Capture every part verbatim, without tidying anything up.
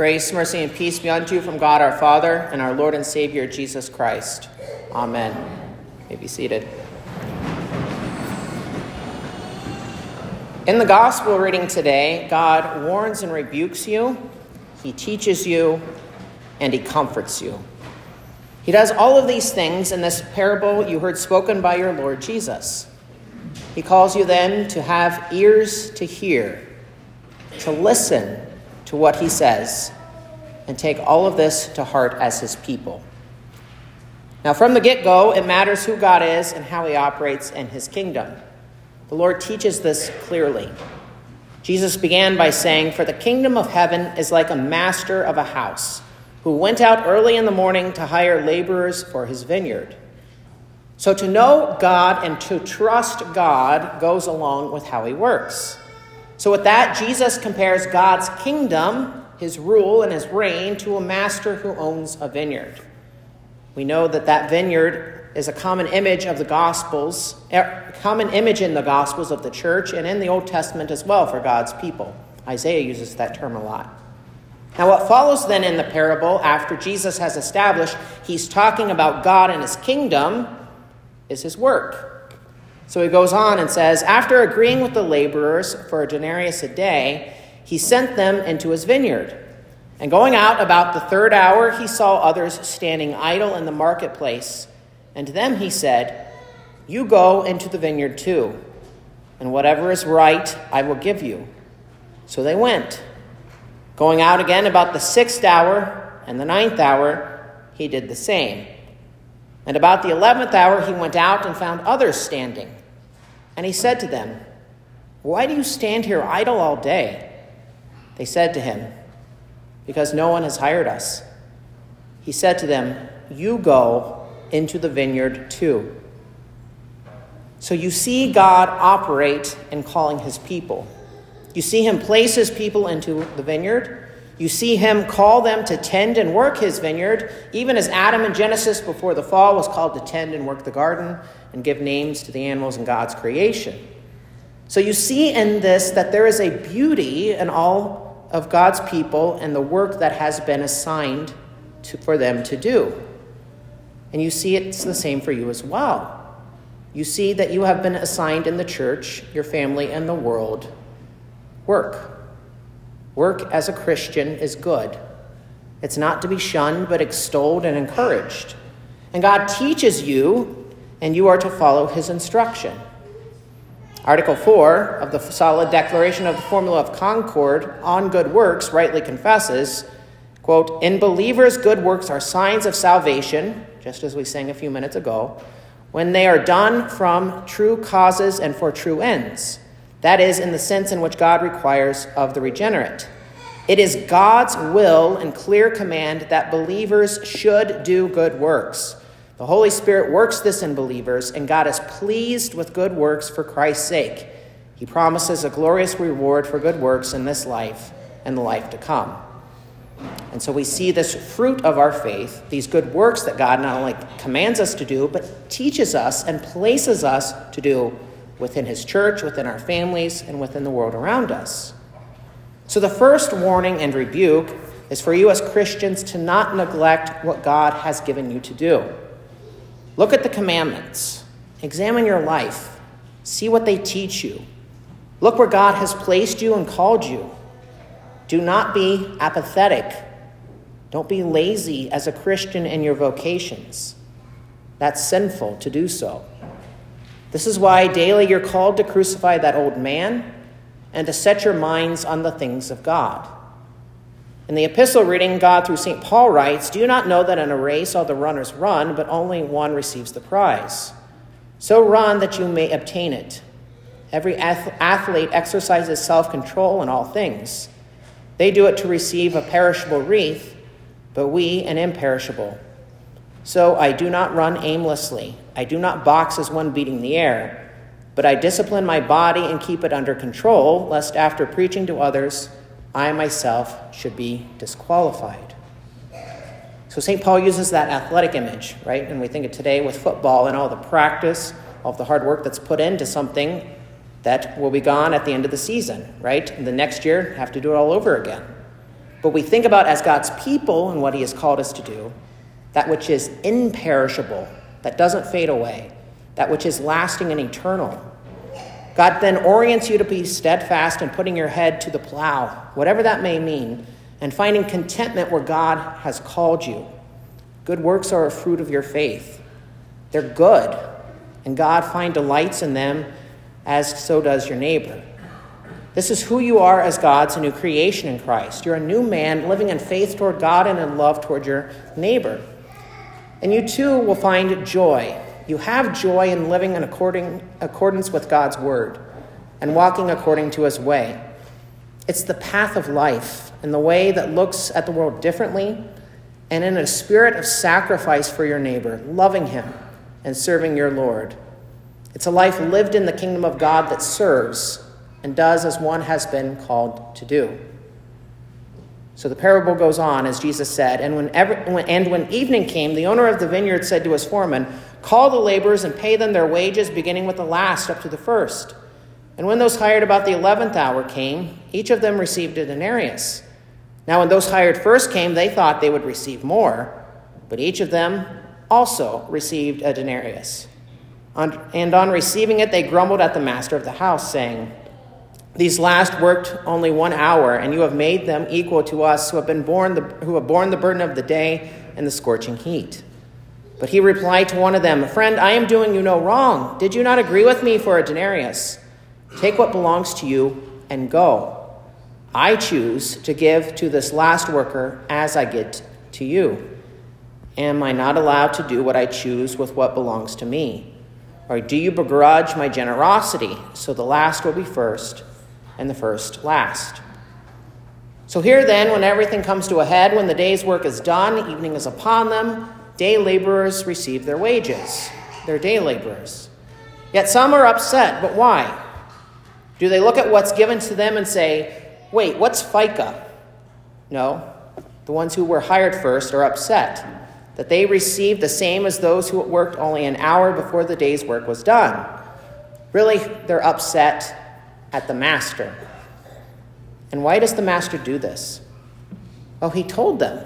Grace, mercy, and peace be unto you from God our Father and our Lord and Savior Jesus Christ. Amen. You may be seated. In the gospel reading today, God warns and rebukes you, he teaches you, and he comforts you. He does all of these things in this parable you heard spoken by your Lord Jesus. He calls you then to have ears to hear, to listen to what he says, and take all of this to heart as his people. Now, from the get-go, it matters who God is and how he operates in his kingdom. The Lord teaches this clearly. Jesus began by saying, "For the kingdom of heaven is like a master of a house, who went out early in the morning to hire laborers for his vineyard." So to know God and to trust God goes along with how he works. So with that, Jesus compares God's kingdom, his rule and his reign, to a master who owns a vineyard. We know that that vineyard is a common image of the Gospels, a common image in the Gospels of the church and in the Old Testament as well for God's people. Isaiah uses that term a lot. Now what follows then in the parable, after Jesus has established he's talking about God and his kingdom, is his work. So he goes on and says, after agreeing with the laborers for a denarius a day, he sent them into his vineyard. And going out about the third hour, he saw others standing idle in the marketplace. And to them he said, "You go into the vineyard too, and whatever is right I will give you." So they went. Going out again about the sixth hour and the ninth hour, he did the same. And about the eleventh hour he went out and found others standing. And he said to them, "Why do you stand here idle all day?" They said to him, "Because no one has hired us." He said to them, "You go into the vineyard too." So you see God operate in calling his people. You see him place his people into the vineyard. You see him call them to tend and work his vineyard, even as Adam in Genesis before the fall was called to tend and work the garden and give names to the animals in God's creation. So you see in this that there is a beauty in all of God's people and the work that has been assigned to, for them to do. And you see it's the same for you as well. You see that you have been assigned in the church, your family, and the world work. Work as a Christian is good. It's not to be shunned, but extolled and encouraged. And God teaches you, and you are to follow his instruction. Article four of the Solid Declaration of the Formula of Concord on good works rightly confesses, quote, "In believers, good works are signs of salvation," just as we sang a few minutes ago, "when they are done from true causes and for true ends. That is, in the sense in which God requires of the regenerate. It is God's will and clear command that believers should do good works. The Holy Spirit works this in believers, and God is pleased with good works for Christ's sake. He promises a glorious reward for good works in this life and the life to come." And so we see this fruit of our faith, these good works that God not only commands us to do, but teaches us and places us to do within his church, within our families, and within the world around us. So the first warning and rebuke is for you as Christians to not neglect what God has given you to do. Look at the commandments. Examine your life. See what they teach you. Look where God has placed you and called you. Do not be apathetic. Don't be lazy as a Christian in your vocations. That's sinful to do so. This is why daily you're called to crucify that old man and to set your minds on the things of God. In the epistle reading, God through Saint Paul writes, "Do you not know that in a race all the runners run, but only one receives the prize? So run that you may obtain it. Every athlete exercises self-control in all things. They do it to receive a perishable wreath, but we an imperishable. So I do not run aimlessly. I do not box as one beating the air, but I discipline my body and keep it under control, lest after preaching to others, I myself should be disqualified." So Saint Paul uses that athletic image, right? And we think of today with football and all the practice, all of the hard work that's put into something that will be gone at the end of the season, right? And the next year, have to do it all over again. but we think about as God's people and what he has called us to do, that which is imperishable, that doesn't fade away, that which is lasting and eternal. God then orients you to be steadfast in putting your head to the plow, whatever that may mean, and finding contentment where God has called you. Good works are a fruit of your faith. They're good, and God finds delights in them, as so does your neighbor. This is who you are as God's new creation in Christ. You're a new man living in faith toward God and in love toward your neighbor. And you too will find joy. You have joy in living in according, accordance with God's word and walking according to his way. It's the path of life and the way that looks at the world differently and in a spirit of sacrifice for your neighbor, loving him and serving your Lord. It's a life lived in the kingdom of God that serves and does as one has been called to do. So the parable goes on, as Jesus said, and when, every, when, and when evening came, the owner of the vineyard said to his foreman, "Call the laborers and pay them their wages, beginning with the last up to the first." And when those hired about the eleventh hour came, each of them received a denarius. Now when those hired first came, they thought they would receive more, but each of them also received a denarius. And on receiving it, they grumbled at the master of the house, saying, "These last worked only one hour, and you have made them equal to us who have been borne the, who have borne the burden of the day and the scorching heat." But he replied to one of them, "Friend, I am doing you no wrong. Did you not agree with me for a denarius? Take what belongs to you and go. I choose to give to this last worker as I get to you. Am I not allowed to do what I choose with what belongs to me? Or do you begrudge my generosity? So the last will be first, and the first last." So here then, when everything comes to a head, when the day's work is done, evening is upon them, day laborers receive their wages. They're day laborers. Yet some are upset, but why? Do they look at what's given to them and say, "Wait, what's FICA?" No, the ones who were hired first are upset that they received the same as those who worked only an hour before the day's work was done. Really, they're upset at the master. And why does the master do this? Oh, he told them.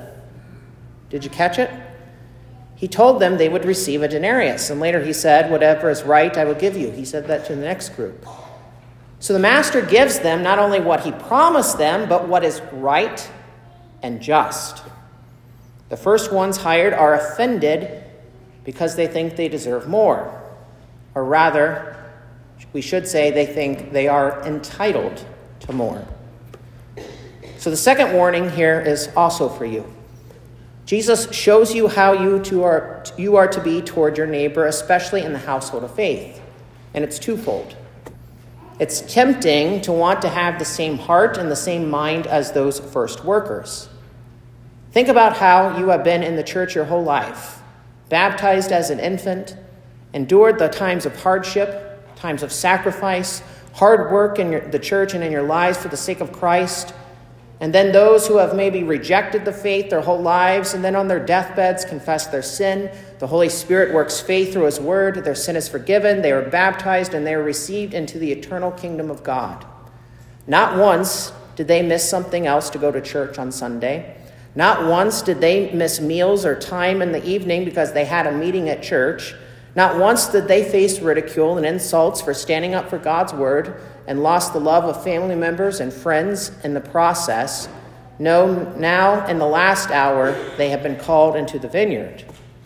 Did you catch it? He told them they would receive a denarius, and later he said, "Whatever is right, I will give you." He said that to the next group. So the master gives them not only what he promised them, but what is right and just. The first ones hired are offended because they think they deserve more. Or rather, we should say they think they are entitled to more. So the second warning here is also for you. Jesus shows you how you, to are, you are to be toward your neighbor, especially in the household of faith. And it's twofold. It's tempting to want to have the same heart and the same mind as those first workers. Think about how you have been in the church your whole life, baptized as an infant, endured the times of hardship, times of sacrifice, hard work in your, the church and in your lives for the sake of Christ, and then those who have maybe rejected the faith their whole lives and then on their deathbeds confess their sin. The Holy Spirit works faith through his word. Their sin is forgiven. They are baptized and they are received into the eternal kingdom of God. Not once did they miss something else to go to church on Sunday. Not once did they miss meals or time in the evening because they had a meeting at church. Not once did they face ridicule and insults for standing up for God's word and lost the love of family members and friends in the process. No, now in the last hour, they have been called into the vineyard.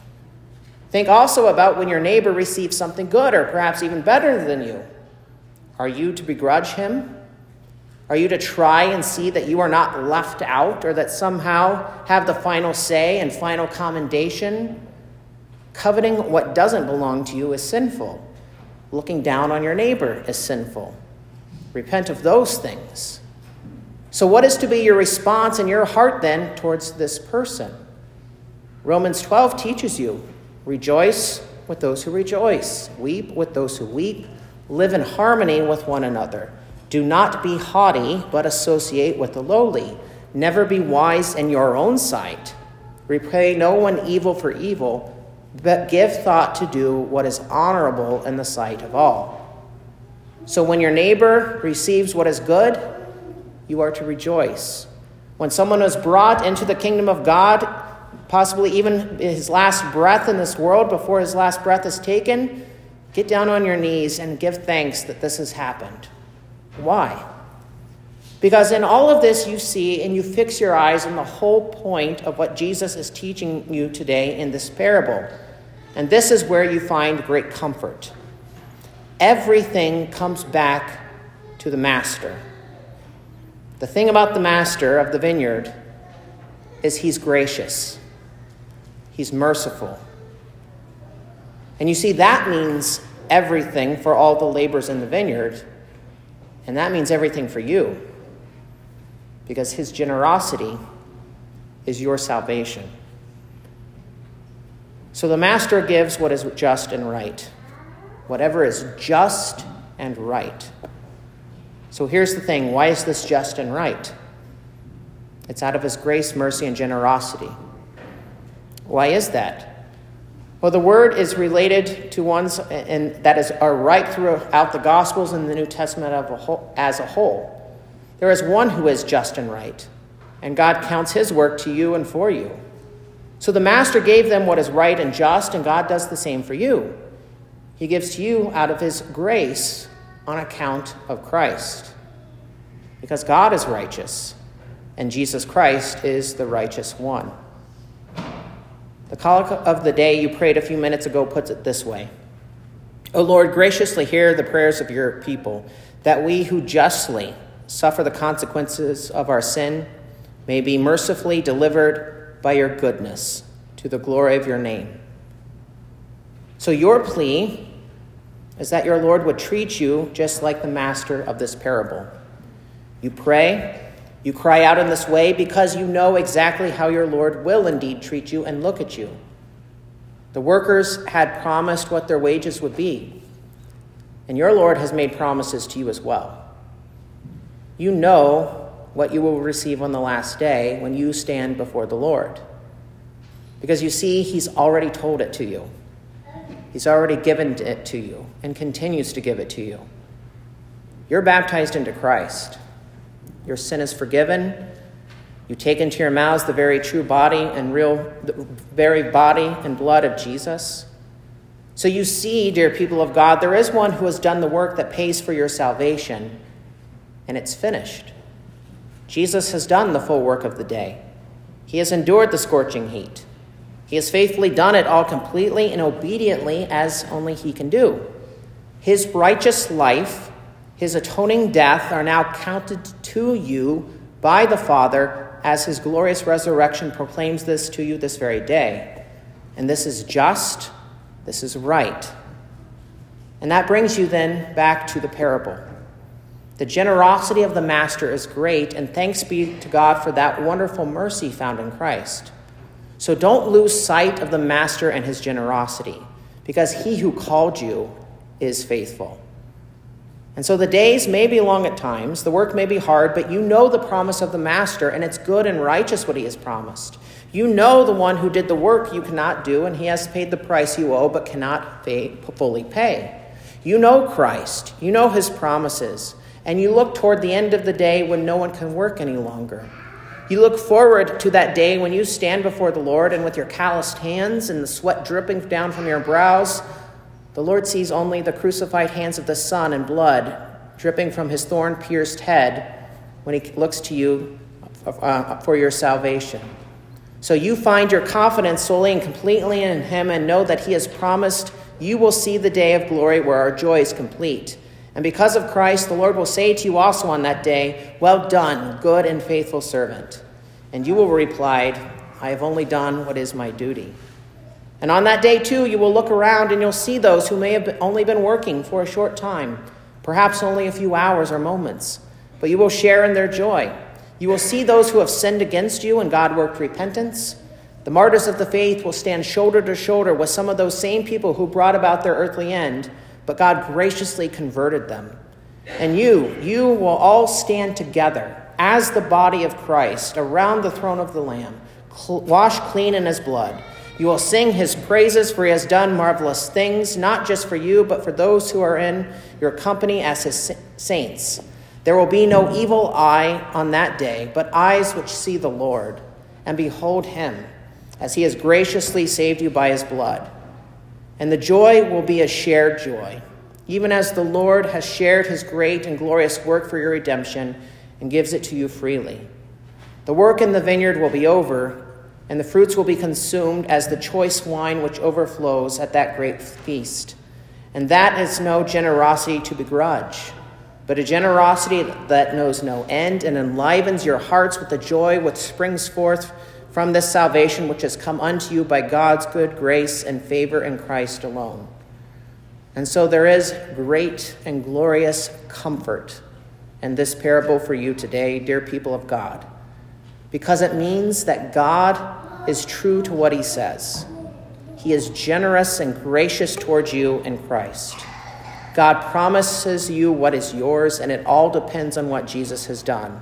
Think also about when your neighbor receives something good or perhaps even better than you. Are you to begrudge him? Are you to try and see that you are not left out or that somehow have the final say and final commendation? Coveting what doesn't belong to you is sinful. Looking down on your neighbor is sinful. Repent of those things. So what is to be your response in your heart then towards this person? Romans twelve teaches you, rejoice with those who rejoice, weep with those who weep, live in harmony with one another. Do not be haughty, but associate with the lowly. Never be wise in your own sight. Repay no one evil for evil, but give thought to do what is honorable in the sight of all. So when your neighbor receives what is good, you are to rejoice. When someone is brought into the kingdom of God, possibly even his last breath in this world, before his last breath is taken, get down on your knees and give thanks that this has happened. Why? Because in all of this you see and you fix your eyes on the whole point of what Jesus is teaching you today in this parable. And this is where you find great comfort. Everything comes back to the master. The thing about the master of the vineyard is he's gracious. He's merciful. And you see, that means everything for all the laborers in the vineyard. And that means everything for you. Because his generosity is your salvation. So the master gives what is just and right. Whatever is just and right. So here's the thing. Why is this just and right? It's out of his grace, mercy, and generosity. Why is that? Well, the word is related to ones and that is are right throughout the Gospels and the New Testament of a whole, as a whole. There is one who is just and right, and God counts his work to you and for you. So the master gave them what is right and just, and God does the same for you. He gives to you out of his grace on account of Christ. Because God is righteous, and Jesus Christ is the righteous one. The Collect of the Day you prayed a few minutes ago puts it this way. O Lord, graciously hear the prayers of your people, that we who justly suffer the consequences of our sin may be mercifully delivered by your goodness to the glory of your name. So your plea is that your Lord would treat you just like the master of this parable. You pray, you cry out in this way because you know exactly how your Lord will indeed treat you and look at you. The workers had promised what their wages would be, and your Lord has made promises to you as well. You know what you will receive on the last day when you stand before the Lord. Because you see, he's already told it to you. He's already given it to you and continues to give it to you. You're baptized into Christ. Your sin is forgiven. You take into your mouths the very true body and real, the very body and blood of Jesus. So you see, dear people of God, there is one who has done the work that pays for your salvation, and it's finished. Jesus has done the full work of the day. He has endured the scorching heat. He has faithfully done it all completely and obediently as only he can do. His righteous life, his atoning death are now counted to you by the Father as his glorious resurrection proclaims this to you this very day. And this is just, this is right. And that brings you then back to the parable. The generosity of the master is great, and thanks be to God for that wonderful mercy found in Christ. So don't lose sight of the master and his generosity, because he who called you is faithful. And so the days may be long at times, the work may be hard, but you know the promise of the master, and it's good and righteous what he has promised. You know the one who did the work you cannot do, and he has paid the price you owe but cannot pay, fully pay. You know Christ, you know his promises, and you look toward the end of the day when no one can work any longer. You look forward to that day when you stand before the Lord, and with your calloused hands and the sweat dripping down from your brows, the Lord sees only the crucified hands of the Son and blood dripping from his thorn-pierced head when he looks to you for your salvation. So you find your confidence solely and completely in him and know that he has promised you will see the day of glory where our joy is complete. And because of Christ, the Lord will say to you also on that day, "Well done, good and faithful servant." And you will reply, "I have only done what is my duty." And on that day, too, you will look around and you'll see those who may have only been working for a short time, perhaps only a few hours or moments, but you will share in their joy. You will see those who have sinned against you and God worked repentance. The martyrs of the faith will stand shoulder to shoulder with some of those same people who brought about their earthly end, but God graciously converted them. And you, you will all stand together as the body of Christ around the throne of the Lamb, cl- washed clean in his blood. You will sing his praises, for he has done marvelous things, not just for you, but for those who are in your company as his saints. There will be no evil eye on that day, but eyes which see the Lord and behold him, as he has graciously saved you by his blood. And the joy will be a shared joy, even as the Lord has shared his great and glorious work for your redemption and gives it to you freely. The work in the vineyard will be over, and the fruits will be consumed as the choice wine which overflows at that great feast. And that is no generosity to begrudge, but a generosity that knows no end and enlivens your hearts with the joy which springs forth from this salvation which has come unto you by God's good grace and favor in Christ alone. And so there is great and glorious comfort in this parable for you today, dear people of God, because it means that God is true to what he says. He is generous and gracious towards you in Christ. God promises you what is yours, and it all depends on what Jesus has done.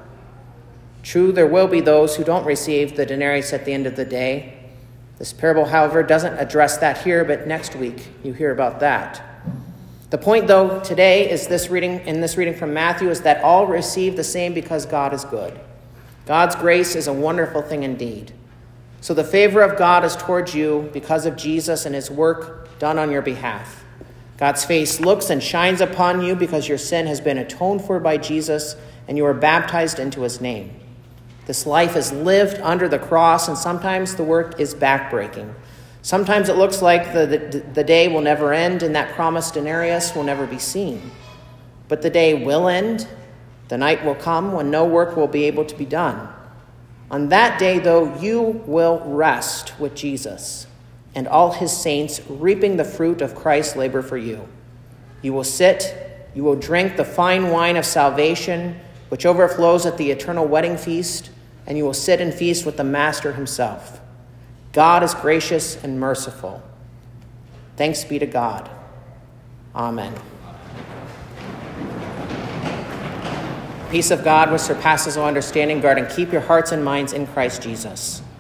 True, there will be those who don't receive the denarius at the end of the day. This parable, however, doesn't address that here, but next week you hear about that. The point, though, today is this reading in this reading from Matthew is that all receive the same because God is good. God's grace is a wonderful thing indeed. So the favor of God is towards you because of Jesus and his work done on your behalf. God's face looks and shines upon you because your sin has been atoned for by Jesus and you are baptized into his name. This life is lived under the cross, and sometimes the work is backbreaking. Sometimes it looks like the, the, the day will never end and that promised denarius will never be seen. But the day will end. The night will come when no work will be able to be done. On that day, though, you will rest with Jesus and all his saints, reaping the fruit of Christ's labor for you. You will sit, you will drink the fine wine of salvation, which overflows at the eternal wedding feast, and you will sit and feast with the Master himself. God is gracious and merciful. Thanks be to God. Amen. Peace of God, which surpasses all understanding, guard and keep your hearts and minds in Christ Jesus.